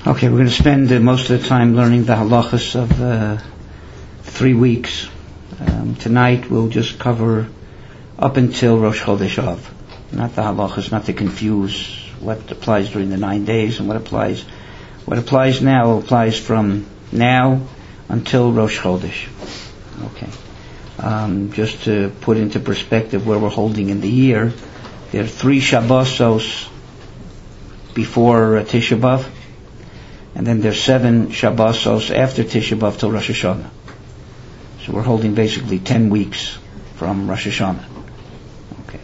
Okay, we're going to spend most of the time learning the halachas of 3 weeks. Tonight we'll just cover up until Rosh Chodesh Av. Not the halachas, not to confuse what applies during the 9 days and what applies. What applies now applies from now until Rosh Chodesh. Okay. Just to put into perspective where we're holding in the year, there are 3 Shabbosos before Tisha B'Av, and then there's 7 Shabbosos after Tisha B'Av till Rosh Hashanah. So we're holding basically 10 weeks from Rosh Hashanah. Okay.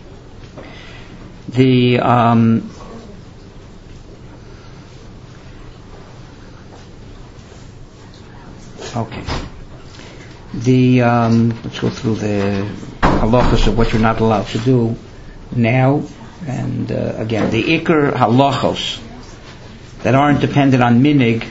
Let's go through the halachas of what you're not allowed to do now. And again, the ikar halachos that aren't dependent on minig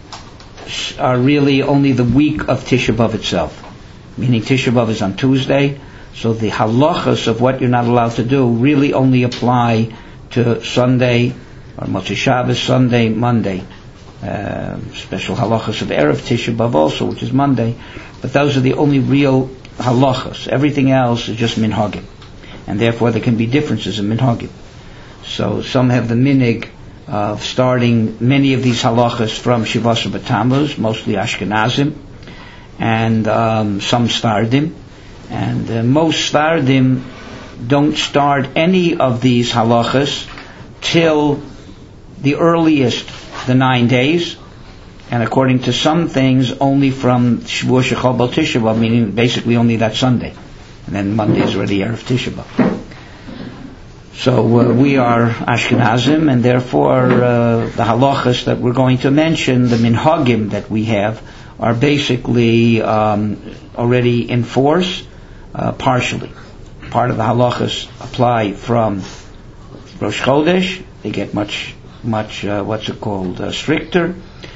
are really only the week of Tisha B'Av itself. Meaning Tisha B'Av is on Tuesday, so the halachas of what you're not allowed to do really only apply to Sunday, or Motzei Shabbos, Sunday, Monday. Special halachas of Erev Tisha B'Av also, which is Monday. But those are the only real halachas. Everything else is just minhagim. And therefore there can be differences in minhagim. So some have the minig of starting many of these halachas from Shivasa B'Tammuz, mostly Ashkenazim, and some Sfardim. And most Sfardim don't start any of these halachas till the earliest, the 9 days, and according to some things, only from Shavuot Shechal Bal Tisha B'Av, meaning basically only that Sunday. And then Monday is already Erev Tisha B'Av. So we are Ashkenazim, and therefore the halachas that we're going to mention, the minhagim that we have, are basically already in force, partially. Part of the halachas apply from Rosh Chodesh. They get much stricter.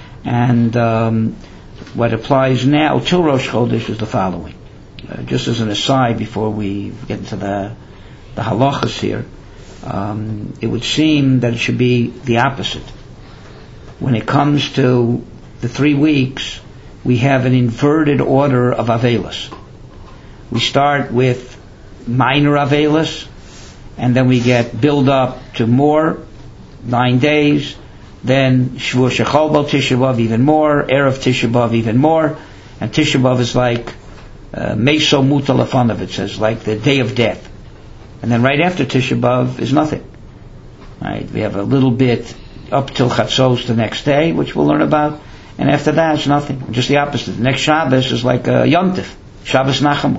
And what applies now till Rosh Chodesh is the following. Just as an aside, before we get into the halachas here, it would seem that it should be the opposite. When it comes to the 3 weeks, we have an inverted order of Avelis. We start with minor Avelis, and then we get build up to more, 9 days, then Shavuot Shechal Bal Tisha B'Av even more, Erev Tisha B'Av even more, and Tisha B'Av is like Meso Muta Lefanav, it says, like the day of death. And then right after Tisha B'Av is nothing. Right? We have a little bit up till Chatzos the next day, which we'll learn about, and after that it's nothing. Just the opposite. The next Shabbos is like a Yontif, Shabbos Nachamu.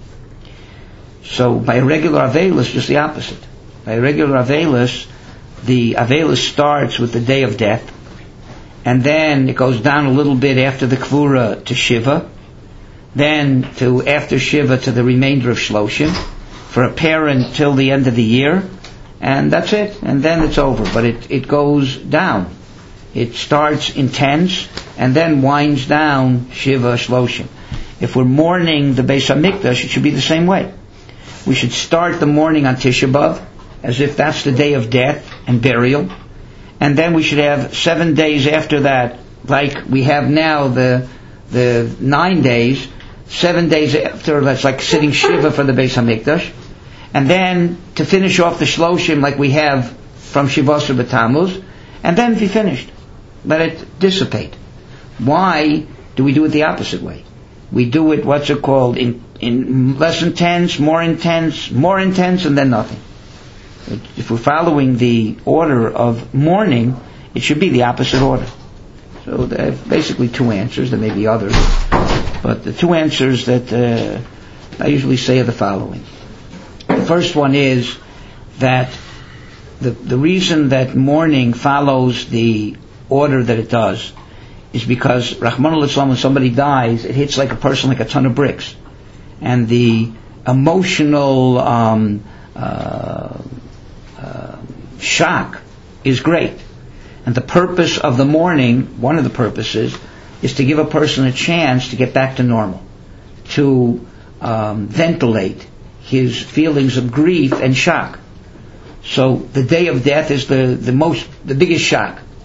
So by a regular Avelis, just the opposite. By a regular Avelis, the Avelis starts with the day of death, and then it goes down a little bit after the Kvura to Shiva, then to after Shiva to the remainder of Shloshim, for a parent till the end of the year, and that's it, and then it's over. But it goes down. It starts intense, and then winds down Shiva Shloshim. If we're mourning the Beis HaMikdash, it should be the same way. We should start the mourning on Tisha B'Av, as if that's the day of death and burial, and then we should have 7 days after that, like we have now the 9 days, 7 days after, that's like sitting Shiva for the Beis HaMikdash, and then to finish off the Shloshim like we have from Shivasa B'Tammuz, and then be finished. Let it dissipate. Why do we do it the opposite way? We do it, what's it called, in less intense, more intense, and then nothing. If we're following the order of mourning, it should be the opposite order. So there are basically 2 answers. There may be others, but the 2 answers that I usually say are the following. The first one is that the reason that mourning follows the order that it does is because, Rahman al-Islam, when somebody dies, it hits like a person like a ton of bricks. And the emotional shock is great. And the purpose of the mourning, one of the purposes, is to give a person a chance to get back to normal, to ventilate his feelings of grief and shock. So the day of death is the biggest shock.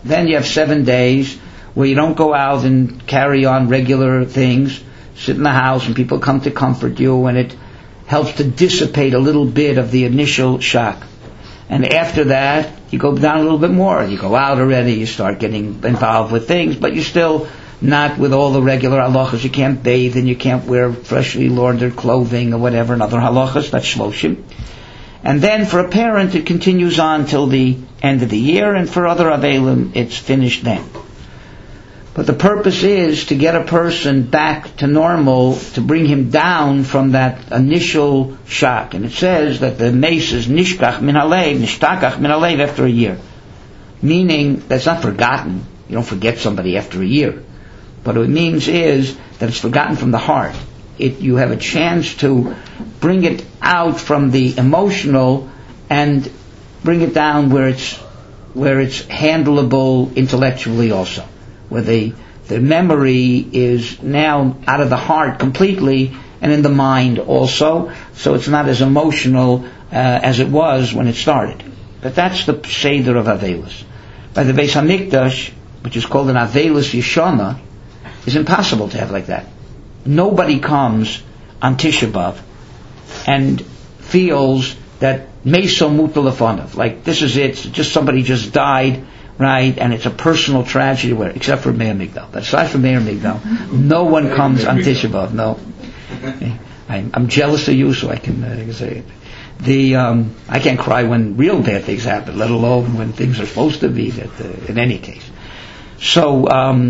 Then you have 7 days where you don't go out and carry on regular things, sit in the house and people come to comfort you, and it helps to dissipate a little bit of the initial shock. And after that, you go down a little bit more. You go out already, you start getting involved with things, but you're still not with all the regular halachas. You can't bathe and you can't wear freshly laundered clothing or whatever, and other halachas. That's shloshim. And then for a parent, it continues on till the end of the year, and for other avelim, it's finished then. But the purpose is to get a person back to normal, to bring him down from that initial shock. And it says that the mace is nishkach min halev, nishtakach min halev after a year. Meaning, that's not forgotten. You don't forget somebody after a year. But what it means is that it's forgotten from the heart. You have a chance to bring it out from the emotional and bring it down where it's handleable intellectually also. Where the memory is now out of the heart completely and in the mind also, so it's not as emotional as it was when it started. But that's the Seder of Avelis. By the Beis HaMikdash, which is called an Avelis Yeshana, is impossible to have like that. Nobody comes on Tisha B'Av and feels that Meso Mutal Lefonav, like this is it, just somebody just died, right, and it's a personal tragedy, except for Meir Migdal. But aside from Meir Migdal, no one comes on Tisha B'Av. No, I'm jealous of you, so I can say it. I can't cry when real bad things happen, let alone when things are supposed to be. In any case, so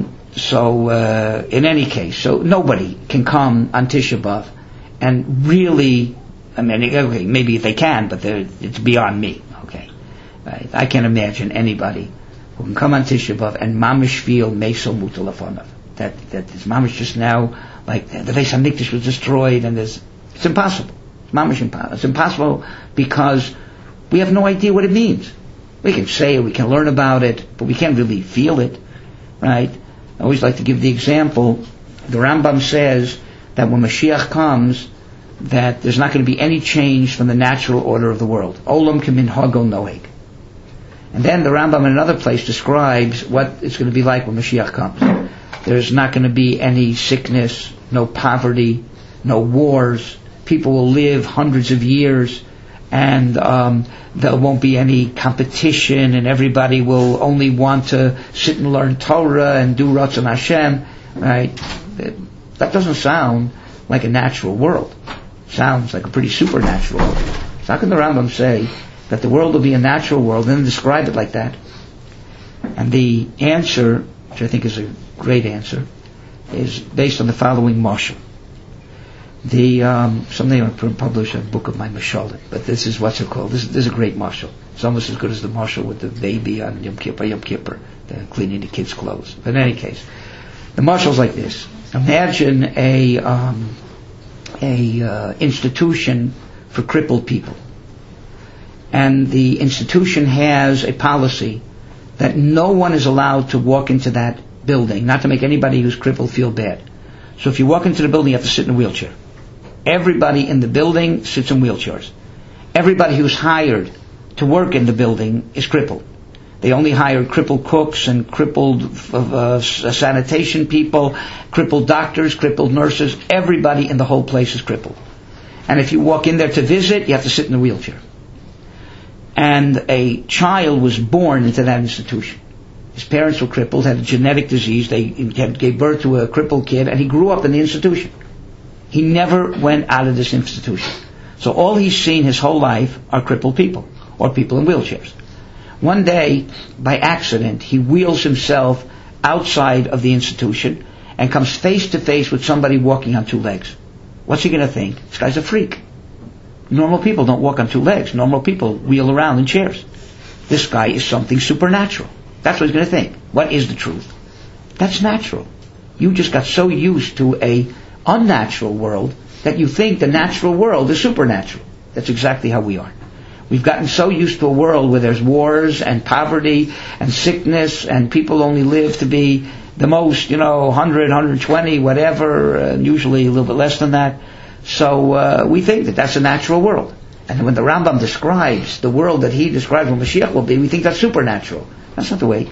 in any case, so nobody can come on Tisha B'Av and really. I mean, okay, maybe they can, but it's beyond me. Okay, right? I can't imagine anybody who can come on Tisha B'Av and mamish feel meso mutal lefonav. That is mamish just now, like the Beis HaMikdash was destroyed, and it's impossible. It's mamish impossible. It's impossible because we have no idea what it means. We can say it, we can learn about it, but we can't really feel it, right? I always like to give the example. The Rambam says that when Mashiach comes, that there's not going to be any change from the natural order of the world. Olam keminhago noeg. And then the Rambam in another place describes what it's going to be like when Mashiach comes. There's not going to be any sickness, no poverty, no wars. People will live hundreds of years, and there won't be any competition, and everybody will only want to sit and learn Torah and do Ratzon Hashem. Right? That doesn't sound like a natural world. Sounds like a pretty supernatural world. So how can the Rambam say that the world will be a natural world and then describe it like that? And the answer, which I think is a great answer, is based on the following mashal. Someday I'm going to publish a book of my mashalim, but this is what's it called. This is a great mashal. It's almost as good as the mashal with the baby on Yom Kippur, cleaning the kids' clothes. But in any case, the mashal's like this. Imagine a institution for crippled people. And the institution has a policy that no one is allowed to walk into that building, not to make anybody who's crippled feel bad. So if you walk into the building, you have to sit in a wheelchair. Everybody in the building sits in wheelchairs. Everybody who's hired to work in the building is crippled. They only hire crippled cooks and crippled sanitation people, crippled doctors, crippled nurses. Everybody in the whole place is crippled. And if you walk in there to visit, you have to sit in a wheelchair. And a child was born into that institution. His parents were crippled, had a genetic disease. They gave birth to a crippled kid, and he grew up in the institution. He never went out of this institution. So all he's seen his whole life are crippled people, or people in wheelchairs. One day, by accident, he wheels himself outside of the institution and comes face to face with somebody walking on 2 legs. What's he going to think? This guy's a freak. Normal people don't walk on 2 legs. Normal people wheel around in chairs. This guy is something supernatural. That's what he's going to think. What is the truth? That's natural. You just got so used to a unnatural world that you think the natural world is supernatural. That's exactly how we are. We've gotten so used to a world where there's wars and poverty and sickness, and people only live to be the most, 100, 120, whatever, and usually a little bit less than that. So we think that that's a natural world. And when the Rambam describes the world that he describes what Mashiach will be, we think that's supernatural. That's not the way.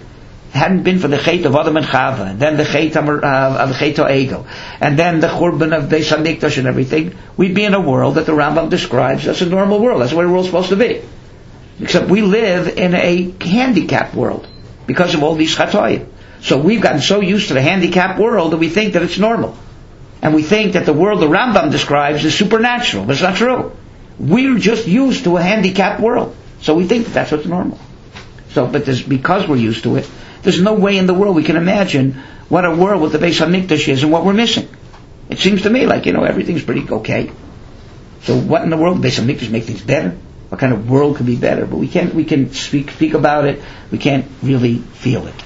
hadn't been for the Chet of Adam and Chava, and then the Chet of Egel, and then the Churban of Beis HaMikdash and everything, we'd be in a world that the Rambam describes as a normal world. That's the way the world's supposed to be. Except we live in a handicapped world because of all these chatoyim. So we've gotten so used to the handicapped world that we think that it's normal. And we think that the world the Rambam describes is supernatural, but it's not true. We're just used to a handicapped world. So we think that that's what's normal. So, but because we're used to it, there's no way in the world we can imagine what a world with the Beis HaMikdash is and what we're missing. It seems to me like, everything's pretty okay. So what in the world? The Beis HaMikdash make things better? What kind of world could be better? But we can speak about it. We can't really feel it.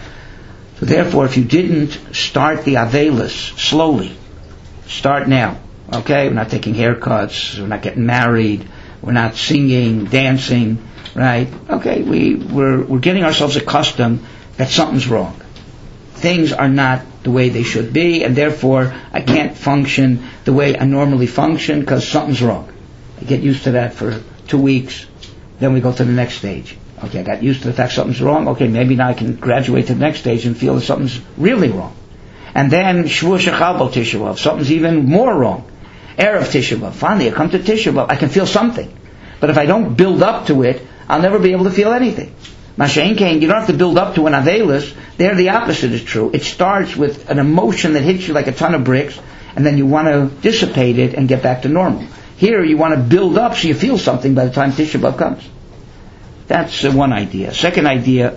So therefore, if you didn't start the Avelis slowly, start now. Okay? We're not taking haircuts. We're not getting married. We're not singing, dancing. Right? Okay? We're getting ourselves accustomed that something's wrong. Things are not the way they should be, and therefore I can't function the way I normally function because something's wrong. I get used to that for 2 weeks, then we go to the next stage. Okay, I got used to the fact something's wrong. Okay, maybe now I can graduate to the next stage and feel that something's really wrong. And then Shavuot Shechal B'Al Tisha B'Av, something's even more wrong. Erev Tisha B'Av, finally I come to Tisha B'Av, I can feel something. But if I don't build up to it, I'll never be able to feel anything. Masha'en Kain, you don't have to build up to an Avelis. There the opposite is true. It starts with an emotion that hits you like a ton of bricks, and then you want to dissipate it and get back to normal. Here you want to build up so you feel something by the time Tisha B'Av comes. That's one idea. Second idea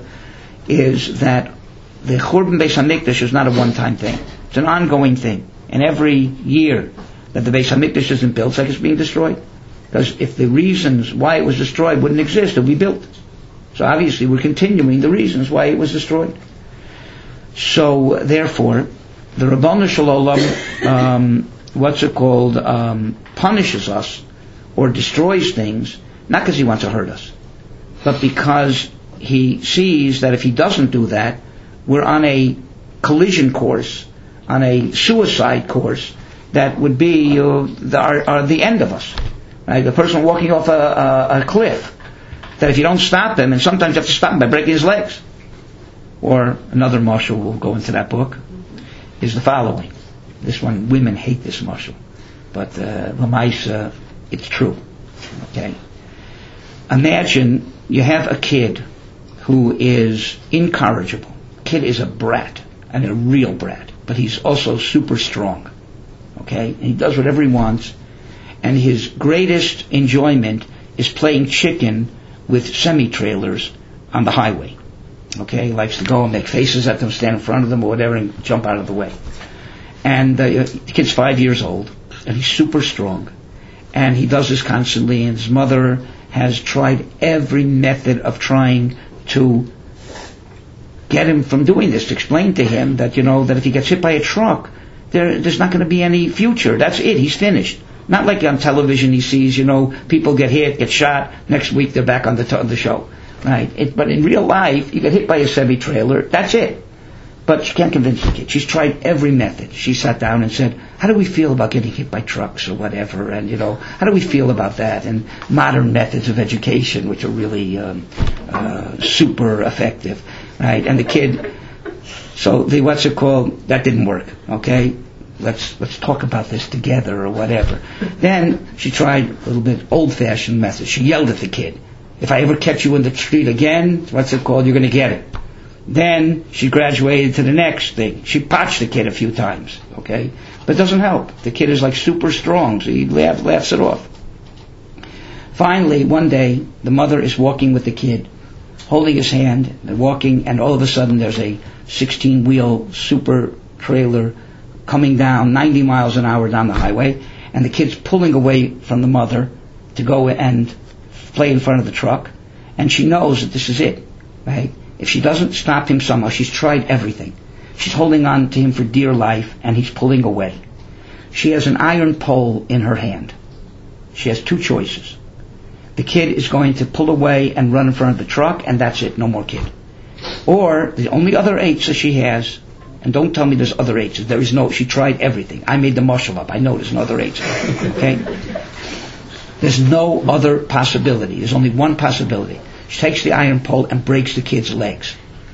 is that the Churban Beis HaMikdash is not a one-time thing. It's an ongoing thing. And every year that the Beis HaMikdash isn't built, it's like it's being destroyed. Because if the reasons why it was destroyed wouldn't exist, it would be built. So obviously we're continuing the reasons why it was destroyed. So therefore, the Rabbanu Shalom, punishes us or destroys things, not because he wants to hurt us, but because he sees that if he doesn't do that, we're on a collision course, on a suicide course that would be the end of us. Right? The person walking off a cliff, that if you don't stop him, and sometimes you have to stop him by breaking his legs. Or another mashal, we'll go into that book, is the following. This one, women hate this mashal, but l'maisa, it's true. Okay. Imagine you have a kid who is incorrigible. Kid is a brat, and a real brat, but he's also super strong. Okay, and he does whatever he wants, and his greatest enjoyment is playing chicken with semi-trailers on the highway. Okay, he likes to go and make faces at them, stand in front of them or whatever, and jump out of the way. And the kid's 5 years old, and he's super strong, and he does this constantly, and his mother has tried every method of trying to get him from doing this, to explain to him that, that if he gets hit by a truck, there's not going to be any future. That's it. He's finished. Not like on television he sees, people get hit, get shot, next week they're back on the show. Right? But in real life, you get hit by a semi-trailer, that's it. But she can't convince the kid. She's tried every method. She sat down and said, how do we feel about getting hit by trucks or whatever? And, how do we feel about that? And modern methods of education, which are really super effective. Right? And the kid, so that didn't work. Okay? Let's talk about this together or whatever. Then she tried a little bit old-fashioned method. She yelled at the kid. If I ever catch you in the street again, you're going to get it. Then she graduated to the next thing. She potched the kid a few times, okay? But it doesn't help. The kid is like super strong, so he laughs it off. Finally, one day, the mother is walking with the kid, holding his hand, and walking, and all of a sudden there's a 16-wheel super trailer coming down 90 miles an hour down the highway, and the kid's pulling away from the mother to go and play in front of the truck, and she knows that this is it, right? If she doesn't stop him somehow, she's tried everything. She's holding on to him for dear life, and he's pulling away. She has an iron pole in her hand. She has two choices. The kid is going to pull away and run in front of the truck, and that's it, no more kid. Or, the only other H that she has, and don't tell me there's other H's, she tried everything. I made the mashal up, I know there's no other H. Okay? There's no other possibility. There's only one possibility. She takes the iron pole and breaks the kid's legs.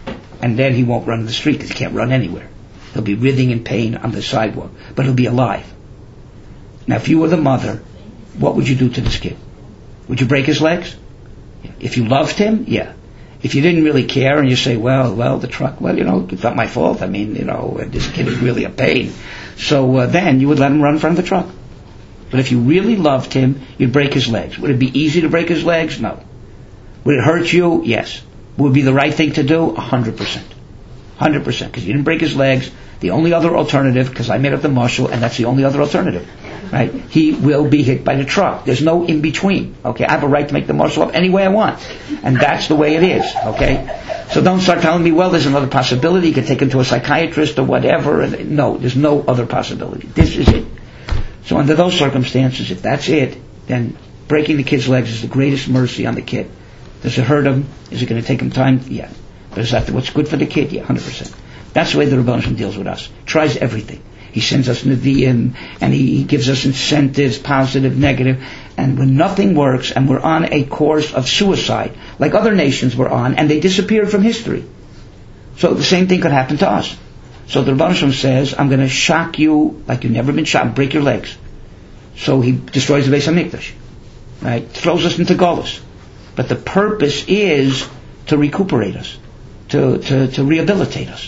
and then he won't run in the street because he can't run anywhere. He'll be writhing in pain on the sidewalk, but he'll be alive. Now, if you were the mother, what would you do to this kid? Would you break his legs? If you loved him, yeah. If you didn't really care and you say, well, the truck, it's not my fault. I mean, this kid is really a pain. So then you would let him run in front of the truck. But if you really loved him, you'd break his legs. Would it be easy to break his legs? No. Would it hurt you? Yes. Would it be the right thing to do? 100%. 100%. Because you didn't break his legs. The only other alternative, because I made up the marshal, and that's the only other alternative. Right? He will be hit by the truck. There's no in between. Okay? I have a right to make the marshal up any way I want. And that's the way it is. Okay? So don't start telling me, there's another possibility. You could take him to a psychiatrist or whatever. No, there's no other possibility. This is it. So under those circumstances, if that's it, then breaking the kid's legs is the greatest mercy on the kid. Does it hurt him? Is it going to take him time? Yeah. But is that what's good for the kid? Yeah, 100%. That's the way the Rebbeinu Shalom deals with us. Tries everything. He sends us Nevi'im, and he gives us incentives, positive, negative. And when nothing works, and we're on a course of suicide, like other nations were on, and they disappeared from history. So the same thing could happen to us. So the Rebbeinu Shalom says, I'm going to shock you like you've never been shocked, break your legs. So he destroys the Beis HaMikdash. Right? Throws us into Golus. But the purpose is to recuperate us, to rehabilitate us.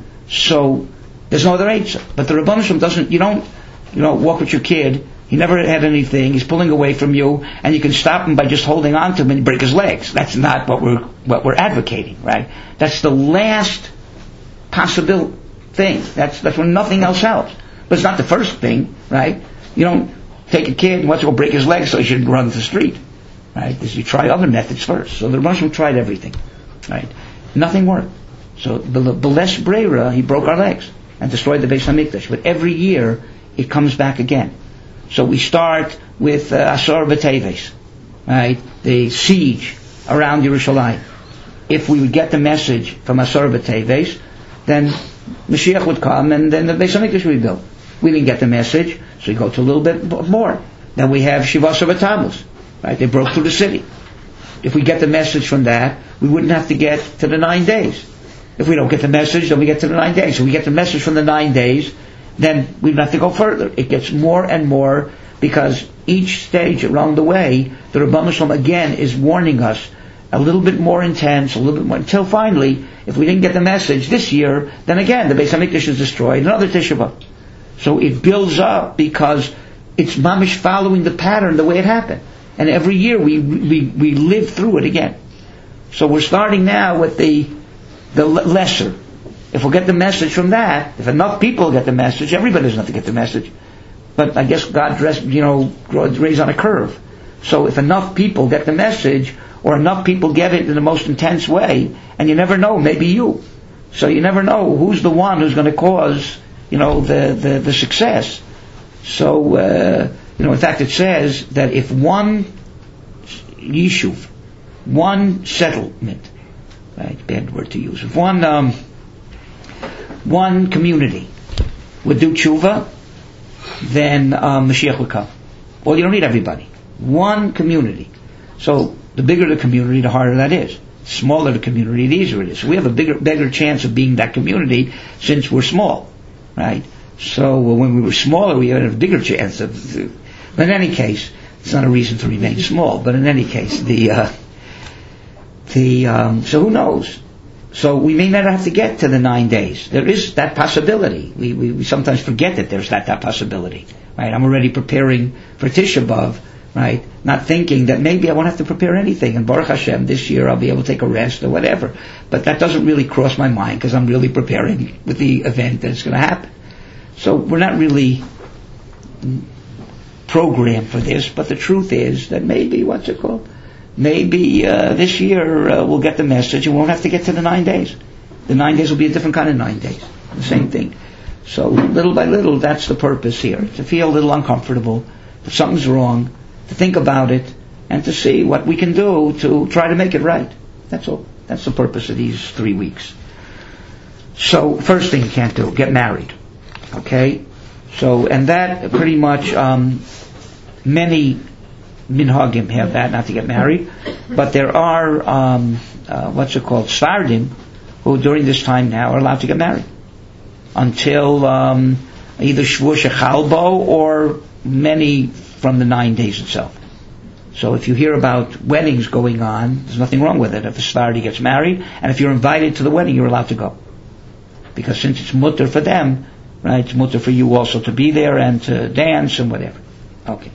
So there's no other answer. But the Rebbeinu Shalom doesn't. You don't walk with your kid. He never had anything. He's pulling away from you, and you can stop him by just holding on to him and break his legs. That's not what we're advocating, right? That's the last possible thing. That's when nothing else helps. But it's not the first thing, right? You don't take a kid and want to go break his legs so he shouldn't run to the street, right? You try other methods first. So the Rebbeinu Shalom tried everything, right? Nothing worked. So B'les Breira, he broke our legs and destroyed the Beis HaMikdash. But every year it comes back again. So we start with Asar B'Teves, right? The siege around Yerushalayim. If we would get the message from Asar B'Teves, then Mashiach would come and then the Beis HaMikdash would be built. We didn't get the message, so we go to a little bit more. Then we have Shivasar B'Tammuz, right? They broke through the city. If we get the message from that, we wouldn't have to get to the 9 days. If we don't get the message, then we get to the 9 days. So we get the message from the 9 days, then we don't have to go further. It gets more and more because each stage along the way, the Rebbeinu Shalom again is warning us a little bit more intense, a little bit more, until finally, if we didn't get the message this year, then again, the Beis HaMikdash is destroyed, another Tisha B'Av. So it builds up because it's mamish following the pattern the way it happened. And every year we live through it again. So we're starting now with the lesser. If we'll get the message from that, if enough people get the message, everybody doesn't have to get the message. But I guess God raised on a curve. So if enough people get the message, or enough people get it in the most intense way, and you never know, maybe you. So you never know who's the one who's going to cause, the success. So, in fact it says that if one yishuv, one settlement, right, bad word to use, if one community would do tshuva, then Mashiach would come. Well, you don't need everybody. One community. So the bigger the community, the harder that is. The smaller the community, the easier it is. So we have a bigger chance of being that community since we're small, right? So when we were smaller, we had a bigger chance of. But in any case, it's not a reason to remain small. But in any case, so who knows? So we may not have to get to the 9 days. There is that possibility. We sometimes forget that there's that possibility, right? I'm already preparing for Tisha B'Av, right? Not thinking that maybe I won't have to prepare anything, and Baruch Hashem, this year I'll be able to take a rest or whatever. But that doesn't really cross my mind because I'm really preparing with the event that's going to happen. So we're not really programmed for this, but the truth is that maybe, maybe this year we'll get the message and we won't have to get to the 9 days. The 9 days will be a different kind of 9 days. The same thing. So little by little, that's the purpose here. To feel a little uncomfortable, that something's wrong, to think about it, and to see what we can do to try to make it right. That's all. That's the purpose of these 3 weeks. So first thing you can't do, get married. Okay? So, and that pretty much, many minhagim have that, not to get married, but there are, Svardim, who during this time now are allowed to get married until either Shvur Shechalbo or many from the 9 days itself. So if you hear about weddings going on, there's nothing wrong with it. If a Sephardi gets married, and if you're invited to the wedding, you're allowed to go. Because since it's mutter for them, right, it's mutter for you also to be there and to dance and whatever. Okay.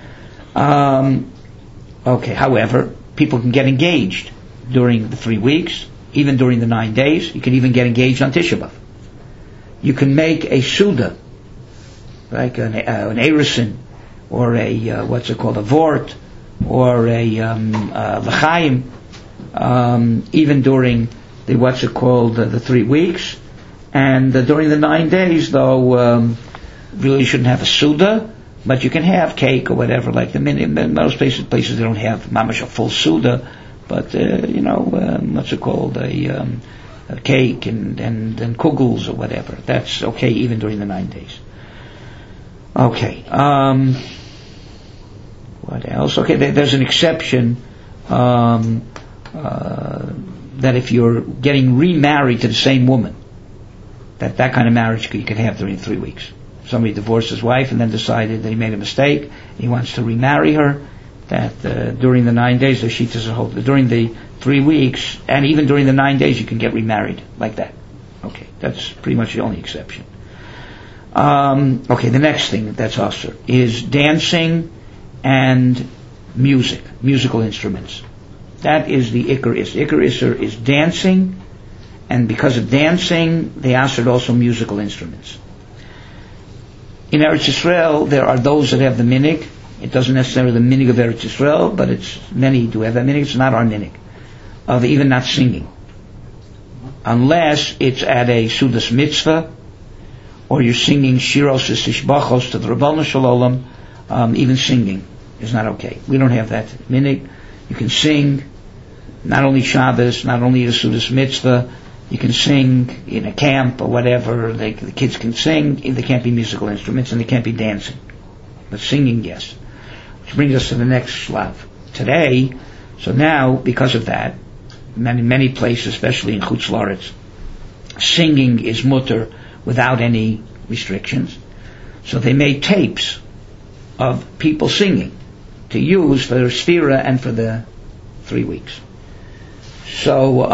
However, people can get engaged during the 3 weeks, even during the 9 days. You can even get engaged on Tisha B'Av. You can make a Suda, like an Erusin, or a, a Vort, or a L'chaim, even during the, the 3 weeks. And during the 9 days, though, really you shouldn't have a Suda, but you can have cake or whatever. Like in most places they don't have mamash a full Suda, but a cake and kugels or whatever. That's okay even during the 9 days. Okay. What else? Okay, there's an exception that if you're getting remarried to the same woman, that kind of marriage you can have during 3 weeks. Somebody divorced his wife and then decided that he made a mistake. He wants to remarry her. That during the 9 days, during the 3 weeks, and even during the 9 days, you can get remarried like that. Okay, that's pretty much the only exception. The next thing that's also is dancing and musical instruments. That is the Iker Isser. Iker Isser is dancing, and because of dancing, they answered also musical instruments. In Eretz Yisrael, there are those that have the minig. It doesn't necessarily the minig of Eretz Yisrael, but it's many do have that minig. It's not our minig of even not singing, unless it's at a Sudas Mitzvah, or you're singing Shiros Tishbachos to the Rabbanu Shalom. Even singing is not okay. We don't have that minig. You can sing, not only Shabbos, not only the Sudas Mitzvah. You can sing in a camp or whatever. The kids can sing. There can't be musical instruments and there can't be dancing. But singing, yes. Which brings us to the next shlav. Today, so now, because of that, many places, especially in Chutz La'aretz, singing is mutter without any restrictions. So they made tapes of people singing to use for their sphira and for the 3 weeks. So,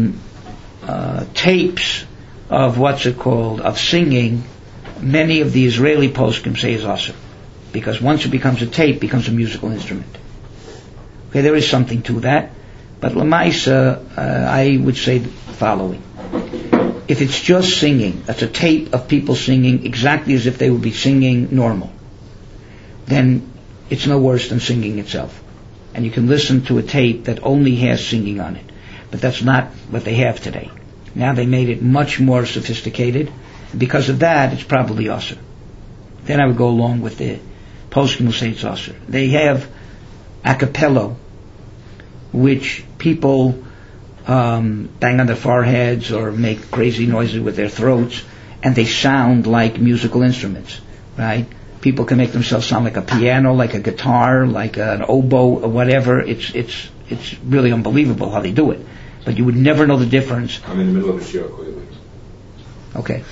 tapes of of singing, many of the Israeli poskim say is awesome, because once it becomes a tape, it becomes a musical instrument. Okay, there is something to that, but Lamaisa, I would say the following: if it's just singing, that's a tape of people singing exactly as if they would be singing normal, then it's no worse than singing itself. And you can listen to a tape that only has singing on it. But that's not what they have today. Now they made it much more sophisticated. Because of that, it's probably usher. Then I would go along with the poskim who say it's usher. They have a cappella, which people bang on their foreheads or make crazy noises with their throats, and they sound like musical instruments, right? People can make themselves sound like a piano, like a guitar, like an oboe, or whatever. It's really unbelievable how they do it. But you would never know the difference. I'm in the middle of a shiur. Okay.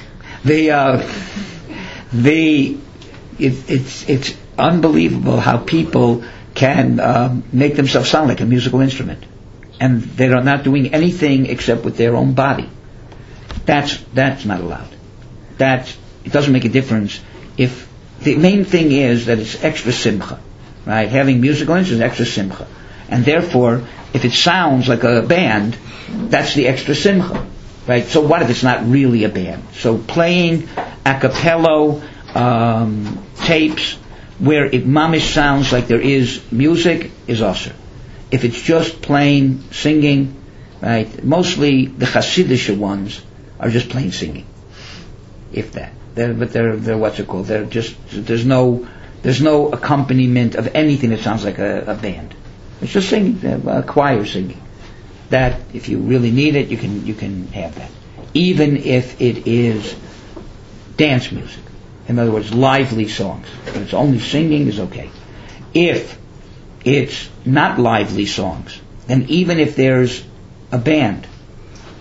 It's unbelievable how people can make themselves sound like a musical instrument, and they're not doing anything except with their own body. That's not allowed. It doesn't make a difference if. The main thing is that it's extra simcha, right? Having musical instruments is extra simcha. And therefore, if it sounds like a band, that's the extra simcha, right? So what if it's not really a band? So playing a cappella tapes where it mamish sounds like there is music is also. If it's just plain singing, right? Mostly the Hasidic ones are just plain singing, if that. They're just, there's no accompaniment of anything that sounds like a band. It's just singing, a choir singing. That, if you really need it, you can have that. Even if it is dance music. In other words, lively songs. If it's only singing is okay. If it's not lively songs, then even if there's a band,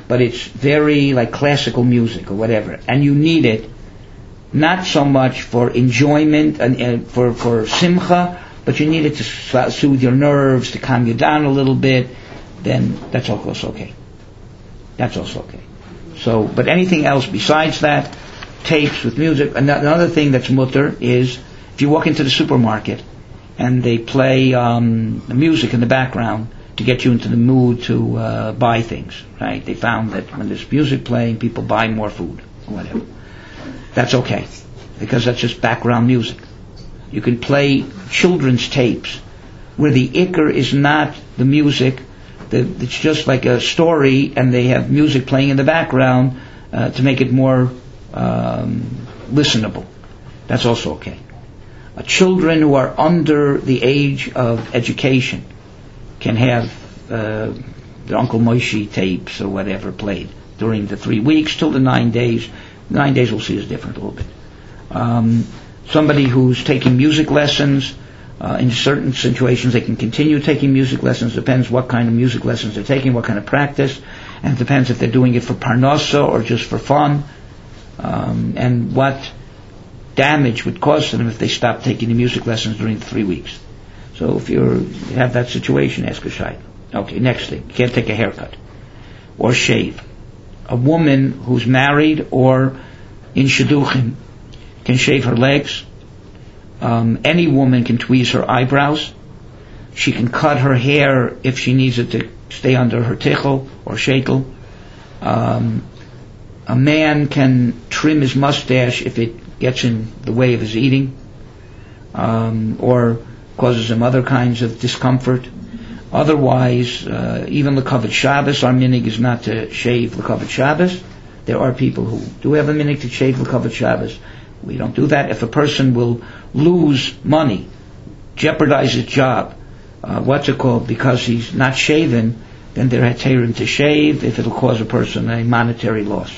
but it's very like classical music or whatever, and you need it not so much for enjoyment and for simcha, but you need it to soothe your nerves, to calm you down a little bit, then that's also okay. That's also okay. So, but anything else besides that, tapes with music. Another thing that's mutter is if you walk into the supermarket and they play the music in the background to get you into the mood to buy things, right? They found that when there's music playing, people buy more food or whatever. That's okay, because that's just background music. You can play children's tapes where the ikr is not the music. It's just like a story, and they have music playing in the background to make it more listenable. That's also okay. Children who are under the age of education can have their Uncle Moshe tapes or whatever played during the 3 weeks till the 9 days. 9 days we'll see is different a little bit. Somebody who's taking music lessons, in certain situations they can continue taking music lessons. Depends what kind of music lessons they're taking, what kind of practice, and it depends if they're doing it for parnasa or just for fun, and what damage would cause them if they stop taking the music lessons during the 3 weeks. So if you have that situation, ask a shayla. Okay, next thing, you can't take a haircut or shave. A woman who's married or in shidduchim can shave her legs. Any woman can tweeze her eyebrows. She can cut her hair if she needs it to stay under her tichel or shekel. A man can trim his mustache if it gets in the way of his eating, or causes him other kinds of discomfort. Otherwise, even l'kavod Shabbos, our minig is not to shave l'kavod Shabbos. There are people who do have a minig to shave l'kavod Shabbos. We don't do that. If a person will lose money, jeopardize his job, because he's not shaven, then they're heterim to shave if it'll cause a person a monetary loss.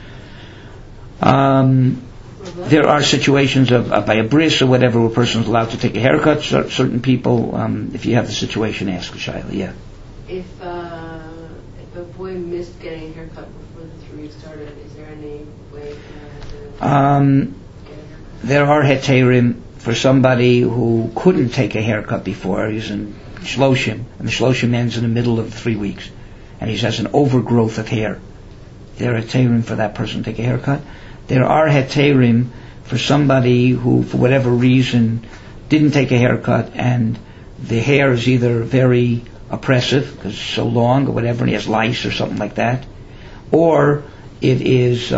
There are situations of by a bris or whatever where a person is allowed to take a haircut. Certain people, if you have the situation, ask a shayla. Yeah. If a boy missed getting a haircut before the 3 weeks started, is there any way for him to there are heterim for somebody who couldn't take a haircut before. He's in shloshim, and the shloshim ends in the middle of the 3 weeks, and he has an overgrowth of hair. There are heterim for that person to take a haircut. There are heterim for somebody who, for whatever reason, didn't take a haircut, and the hair is either very oppressive because it's so long or whatever, and he has lice or something like that, or it is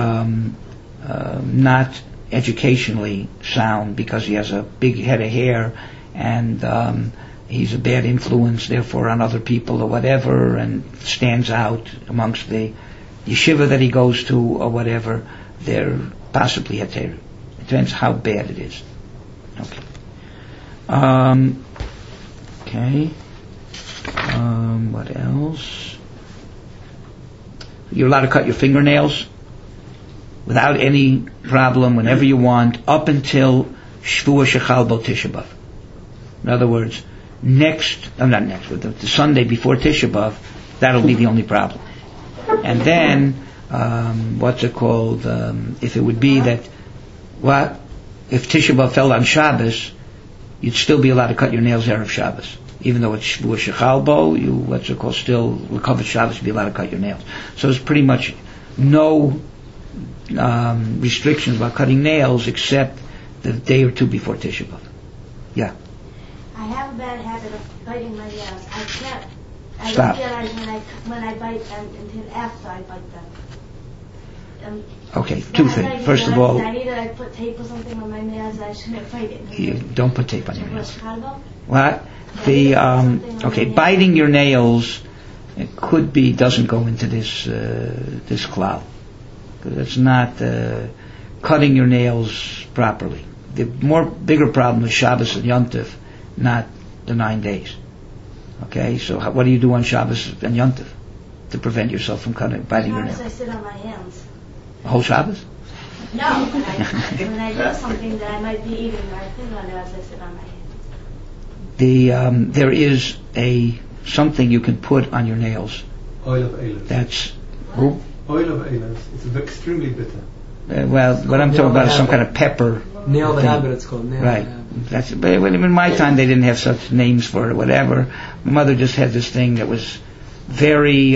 not educationally sound because he has a big head of hair and he's a bad influence therefore on other people or whatever, and stands out amongst the yeshiva that he goes to or whatever. They're possibly heter. It depends how bad it is. Okay. What else? You're allowed to cut your fingernails without any problem, whenever you want, up until Shvua Shechal Bo Tisha B'Av. In other words, the Sunday before Tisha B'Av, that'll be the only problem. And then, if it would be that, if Tisha B'Av fell on Shabbos, you'd still be allowed to cut your nails Erev Shabbos. Even though it's Shvua Shechal Bo, still, l'kavod Shabbos, you'd be allowed to cut your nails. So there's pretty much no restrictions about cutting nails except the day or two before Tisha B'Av. Yeah. I have a bad habit of biting my nails. I can't. I Stop. don't realize when I bite them until after I bite them. Okay, two things. First of all, I need to put tape or something on my nails. I shouldn't bite it. You don't put tape on your nails. What? Biting your nails, it could be doesn't go into this klal. It's not cutting your nails properly. The bigger problem is Shabbos and Yom Tov, not the 9 days. Okay, so what do you do on Shabbos and Yom Tov to prevent yourself from biting your nails? I sit on my hands. The whole Shabbos? No, when I do something that I might be eating, I think on it as I sit on my hands. There is something you can put on your nails. Oil of Eilif. That's Who? Oil of Eilers. It's extremely bitter. Well, what I'm talking about is some kind of pepper. Nail the habit, it's called. Right. That's. But in my time, they didn't have such names for it, whatever. My mother just had this thing that was very,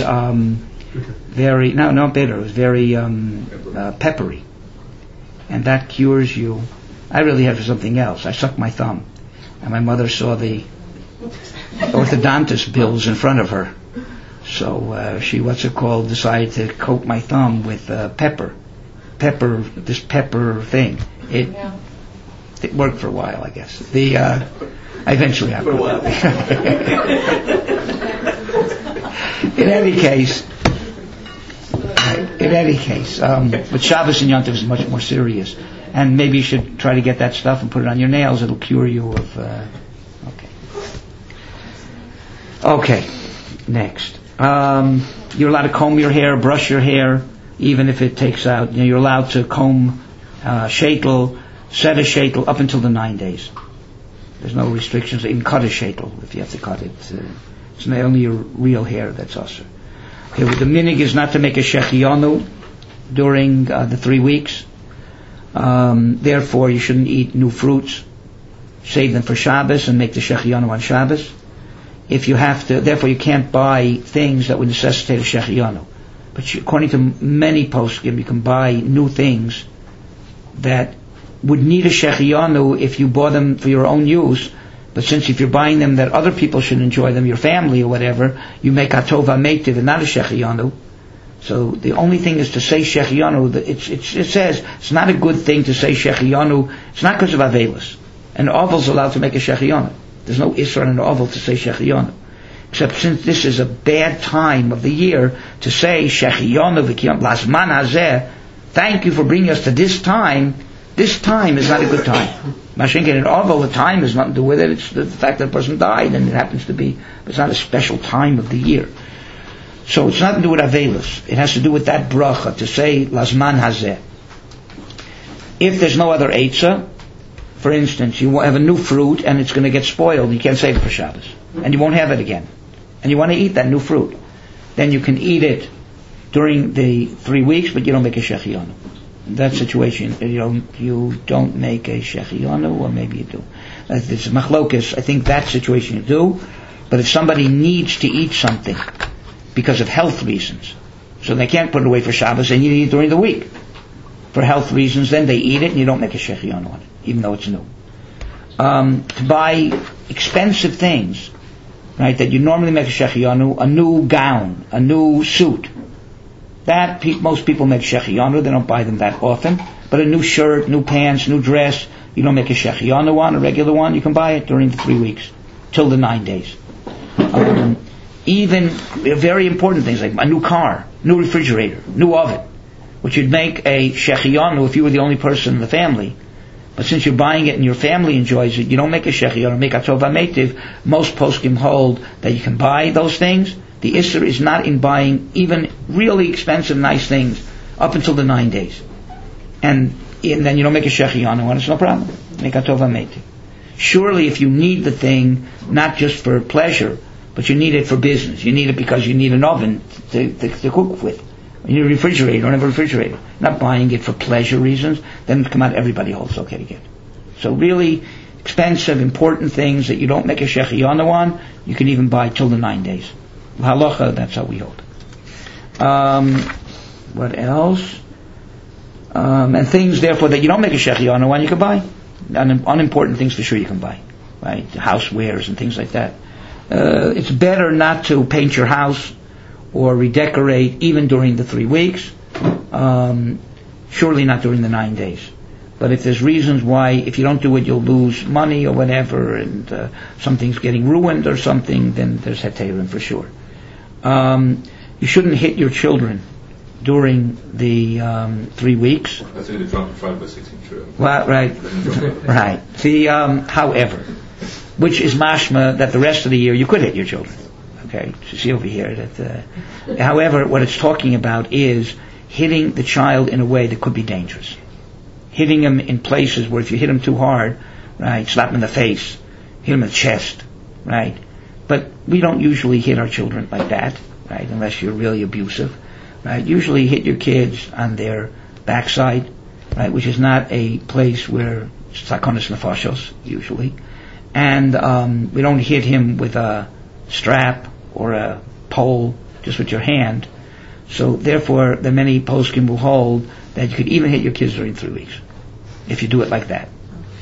not bitter. It was very peppery, and that cures you. I really had something else. I sucked my thumb, and my mother saw the orthodontist bills in front of her, so she, decided to coat my thumb with this pepper thing. It worked for a while, I guess. I eventually got for a while. In any case, but Shabbos and Yom Tov is much more serious, and maybe you should try to get that stuff and put it on your nails. It'll cure you of. Okay. Next, you're allowed to comb your hair, brush your hair, even if it takes out. You're allowed to comb sheitel, set a sheitel up until the 9 days. There's no restrictions. You can cut a sheitel if you have to cut it. It's not only your real hair that's usher. Okay, the minig is not to make a shechianu during the 3 weeks. Therefore, you shouldn't eat new fruits. Save them for Shabbos and make the shechianu on Shabbos. If you have to, therefore, you can't buy things that would necessitate a shechianu. But according to many poskim, you can buy new things that would need a shechianu if you bought them for your own use. But since if you're buying them that other people should enjoy them, your family or whatever, you make a tova meitiv and not a shechianu. So the only thing is to say shechianu. It says it's not a good thing to say shechianu. It's not because of avelis. An ovel's allowed to make a shechianu. There's no isra on an ovel to say shechianu. Except since this is a bad time of the year to say shechianu v'kiyam lasman hazeh, thank you for bringing us to this time. This time is not a good time. Mashenkin and ovel, the time has nothing to do with it. It's the fact that a person died, and it happens to be. It's not a special time of the year. So it's nothing to do with avelis. It has to do with that bracha to say lasman hazeh. If there's no other eitzah, for instance, you have a new fruit and it's going to get spoiled. You can't save it for Shabbos, and you won't have it again. And you want to eat that new fruit, then you can eat it during the 3 weeks, but you don't make a shechianu. In that situation, you don't make a shechianu, or maybe you do. It's machlokes. I think that situation you do. But if somebody needs to eat something because of health reasons, so they can't put it away for Shabbos, and you eat it during the week for health reasons, then they eat it, and you don't make a shechianu on it, even though it's new. To buy expensive things, right, that you normally make a shechianu, a new gown, a new suit, that most people make shechianu. They don't buy them that often. But a new shirt, new pants, new dress, you don't make a shechianu on. A regular one, you can buy it during the 3 weeks till the 9 days. Even very important things like a new car, new refrigerator, new oven, which you'd make a shechianu if you were the only person in the family. But since you're buying it and your family enjoys it, you don't make a shechianu, make a tova meitiv. Most poskim hold that you can buy those things. The Isser is not in buying even really expensive, nice things up until the 9 days. And then you don't make a shechianu on it, it's no problem. Make a tova meitiv. Surely if you need the thing, not just for pleasure, but you need it for business. You need it because you need an oven to cook with. You need a refrigerator, you don't have a refrigerator. You're not buying it for pleasure reasons, then come out everybody holds okay to get. So really expensive, important things that you don't make a shechianu on, you can even buy till the 9 days. Halacha, that's how we hold. What else? And things, therefore, that you don't make a shechianu on, you can buy. Unimportant things for sure you can buy, right? Housewares and things like that. It's better not to paint your house or redecorate even during the 3 weeks. Surely not during the 9 days. But if there's reasons why, if you don't do it, you'll lose money or whatever, and something's getting ruined or something, then there's heterim for sure. You shouldn't hit your children during the 3 weeks. That's really drunk in front of a 16-year-old. Well, right. Right. However, which is mashma that the rest of the year you could hit your children. Okay, so see over here that. However, what it's talking about is hitting the child in a way that could be dangerous. Hitting him in places where if you hit him too hard, right, slap him in the face, hit him in the chest, right. But we don't usually hit our children like that, right, unless you're really abusive. right? Usually hit your kids on their backside, right, which is not a place where sakonis nefashos, usually. And we don't hit him with a strap or a pole, just with your hand. So therefore, the many poskim will hold that you could even hit your kids during 3 weeks, if you do it like that.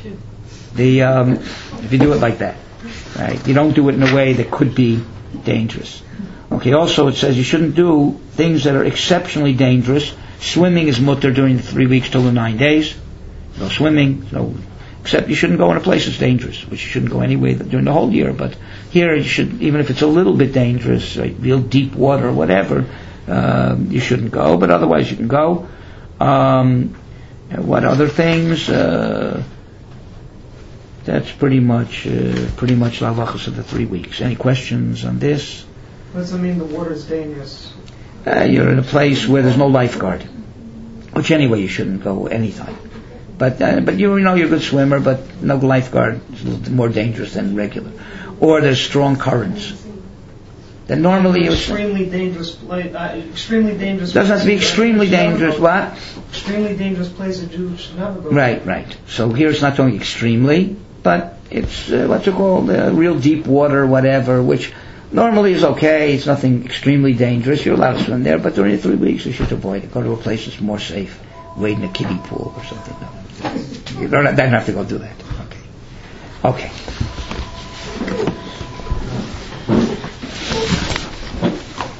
If you do it like that, right? You don't do it in a way that could be dangerous. Okay, also it says you shouldn't do things that are exceptionally dangerous. Swimming is mutter during the 3 weeks till the 9 days. No swimming, except you shouldn't go in a place that's dangerous, which you shouldn't go anyway during the whole year. But here you should, even if it's a little bit dangerous, like real deep water or whatever, you shouldn't go, but otherwise you can go. What other things? That's pretty much the halachas of the 3 weeks. Any questions on this? What does it mean the water is dangerous? You're in a place where there's no lifeguard, which anyway you shouldn't go anytime. But you're a good swimmer, but no lifeguard is a little more dangerous than regular. Or there's strong currents. Then normally extremely dangerous place. Extremely dangerous. Doesn't have to be extremely dangerous. What? Extremely dangerous place a Jew should never go. Right. So here it's not talking extremely, but it's what's it called? Real deep water, whatever, which normally is okay. It's nothing extremely dangerous. You're allowed to swim there, but during the 3 weeks you should avoid it. Go to a place that's more safe. Wade in a kiddie pool or something. No. You don't have to go do that. Okay.